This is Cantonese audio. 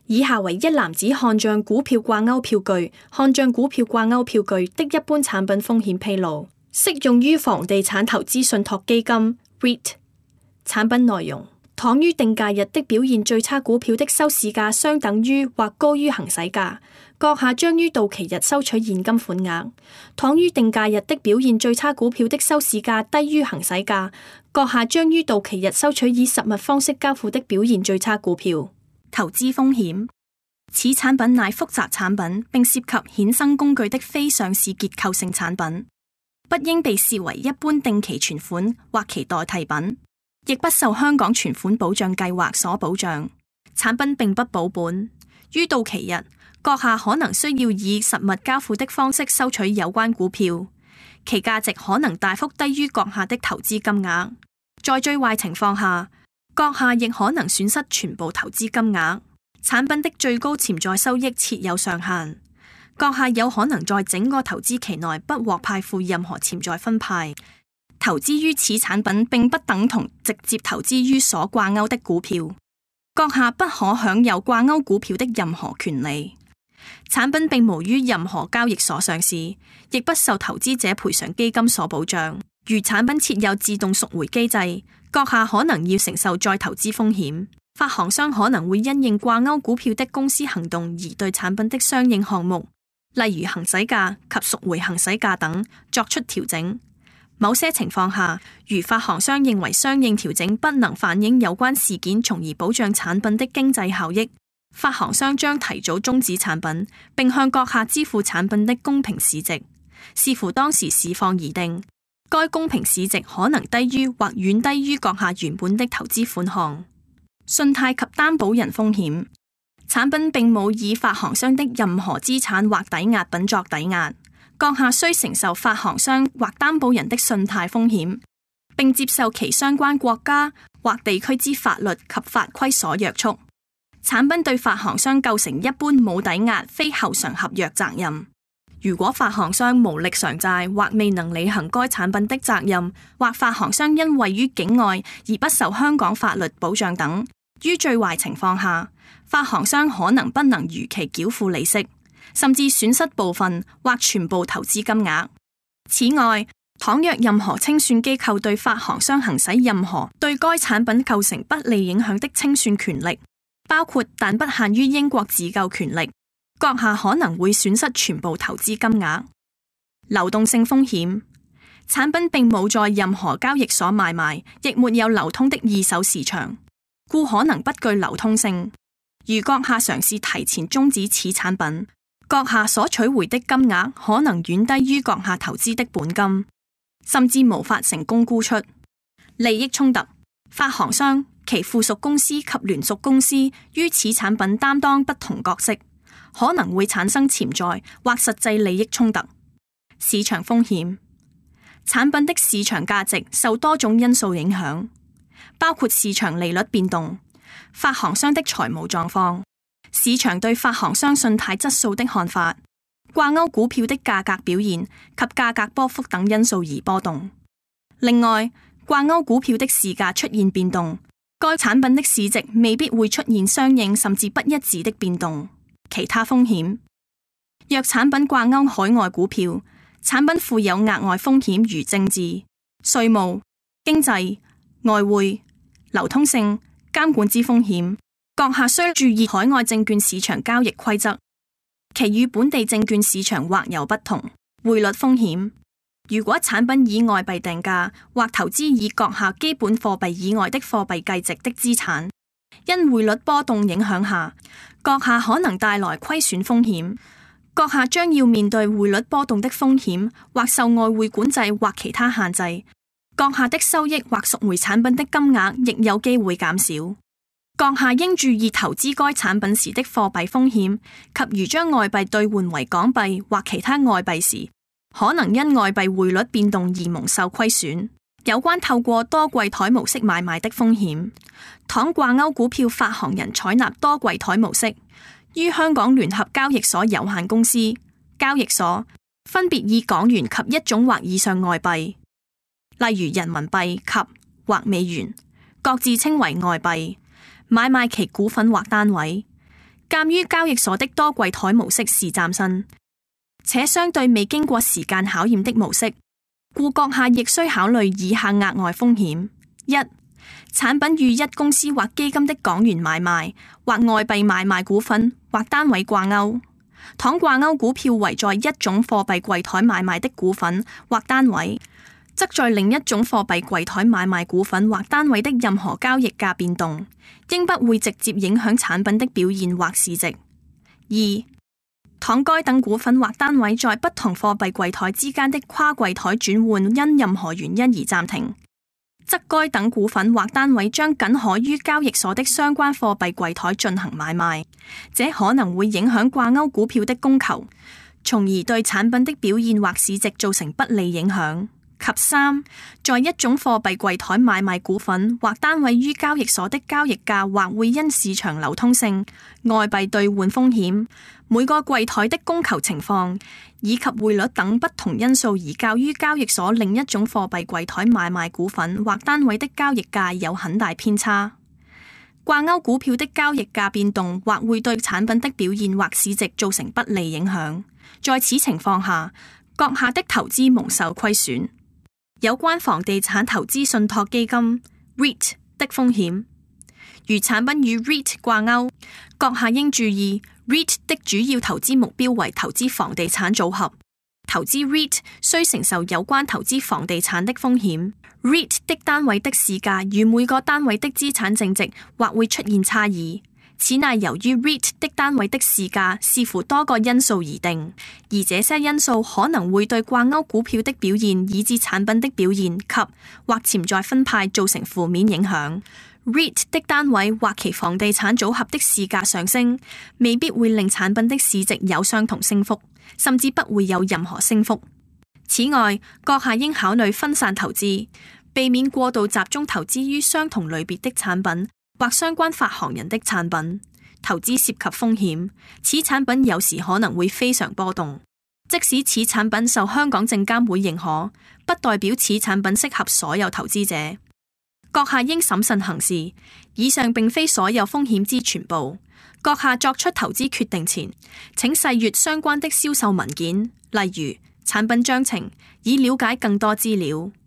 以下為一籃子看漲股票掛鈎票據，看漲股票掛鈎票據的一般產品風險披露，適用於房地產投資信託基金 REIT。產品內容：倘於定價日的表現最差股票的收市價相等於或高於行使價，閣下將於到期日收取現金款額；倘於定價日的表現最差股票的收市價低於行使價，閣下將於到期日收取以實物方式交付的表現最差股票。 投資風險：此產品乃複雜產品，並涉及衍生工具的非上市結構性產品，不應被視為一般定期存款或其代替品，亦不受香港存款保障計劃所保障。產品並不保本，於到期日，閣下可能需要以實物交付的方式收取有關股票，其價值可能大幅低於閣下的投資金額。在最壞情況下，閣下亦可能損失全部投資金額。產品的最高潛在收益設有上限，閣下有可能在整個投資期內不獲派付任何潛在分派。投資於此產品並不等同直接投資於所掛鈎的股票，閣下不可享有掛鈎股票的任何權利。產品並無於任何交易所上市，亦不受投資者賠償基金所保障。如產品設有自動贖回機制，閣下可能要承受再投資風險。發行商可能會因應掛鈎股票的公司行動而對產品的相應項目，例如行使價及贖回行使價等作出調整。某些情況下，如發行商認為相應調整不能反映有關事件，從而保障產品的經濟效益，發行商將提早終止產品，並向閣下支付產品的公平市值，視乎當時市況而定。該公平市值可能低於或遠低於閣下原本的投資款項。信貸及擔保人風險：產品並冇以發行商的任何資產或抵押品作抵押，閣下需承受發行商或擔保人的信貸風險，並接受其相關國家或地區之法律及法規所約束。產品對發行商構成一般冇抵押非後償合約責任。如果發行商無力償債或未能履行該產品的責任，或發行商因位於境外而不受香港法律保障等，於最壞情況下，發行商可能不能如期繳付利息，甚至損失部分或全部投資金額。此外，倘若任何清算機構對發行商行使任何對該產品構成不利影響的清算權力，包括但不限於英國自救權力，閣下可能會損失全部投資金額。流動性風險：產品並冇在任何交易所買賣，亦沒有流通的二手市場，故可能不具流通性。如閣下嘗試提前終止此產品，閣下所取回的金額可能遠低於閣下投資的本金，甚至無法成功沽出。利益衝突：發行商、其附屬公司及聯屬公司於此產品擔當不同角色，可能會產生潛在或實際利益衝突。市場風險：產品的市場價值受多種因素影響，包括市場利率變動、發行商的財務狀況、市場對發行商信貸質素的看法、掛鈎股票的價格表現及價格波幅等因素而波動。另外，掛鈎股票的市價出現變動，該產品的市值未必會出現相應甚至不一致的變動。其他風險：若產品掛鈎海外股票，產品附有額外風險如政治、稅務、經濟、外匯、流通性、監管之風險，閣下需注意海外證券市場交易規則，其與本地證券市場或有不同。匯率風險：如果產品以外幣定價或投資以閣下基本貨幣以外的貨幣計值的資產，因匯率波動影響下，閣下可能帶來虧損風險。閣下將要面對匯率波動的風險，或受外匯管制或其他限制。閣下的收益或贖回產品的金額亦有機會減少。閣下應注意投資該產品時的貨幣風險，及如將外幣兌換為港幣或其他外幣時，可能因外幣匯率變動而蒙受虧損。有關透過多櫃台模式買賣的風險，倘掛鈎股票發行人採納多櫃台模式，於香港聯合交易所有限公司交易所分別以港元及一種或以上外幣，例如人民幣及或美元，各自稱為外幣，買賣其股份或單位。 鑒於交易所的多櫃台模式是嶄新，且相對未經過時間考驗的模式，故閣下亦需考慮以下額外風險：一、產品與一公司或基金的港元買賣或外幣買賣股份或單位掛鈎。倘掛鈎股票為在一種貨幣櫃台買賣的股份或單位，則在另一種貨幣櫃台買賣股份或單位的任何交易價變動，應不會直接影響產品的表現或市值。二、倘該等股份或單位在不同貨幣櫃台之間的跨櫃台轉換因任何原因而暫停，則該等股份或單位將僅可於交易所的相關貨幣櫃台進行買賣，這可能會影響掛鈎股票的供求，從而對產品的表現或市值造成不利影響。及三，在一種貨幣櫃台買賣股份或單位於交易所的交易價或會因市場流通性、外幣兌換風險、每個櫃台的供求情況以及匯率等不同因素而較於交易所另一種貨幣櫃台買賣股份或單位的交易價有很大偏差。掛鈎股票的交易價變動或會對產品的表現或市值造成不利影響。在此情況下，閣下的投資蒙受虧損。有關房地產投資信託基金 REIT 的風險，如產品與 REIT 掛鈎，閣下應注意 REIT 的主要投資目標為投資房地產組合，投資 REIT 需承受有關投資房地產的風險。REIT 的單位的市價與每個單位的資產淨值或會出現差異。此乃由於 REIT 的單位的市價視乎多個因素而定，而這些因素可能會對掛鈎股票的表現以至產品的表現及或潛在分派造成負面影響。REIT 的單位或其房地產組合的市價上升，未必會令產品的市值有相同升幅，甚至不會有任何升幅。此外，閣下應考慮分散投資，避免過度集中投資於相同類別的產品或相關發行人的產品。投資涉及風險，此產品有時可能會非常波動。即使此產品受香港證監會認可，不代表此產品適合所有投資者。閣下應審慎行事。以上並非所有風險之全部。閣下作出投資決定前，請細閱相關的銷售文件，例如產品章程，以了解更多資料。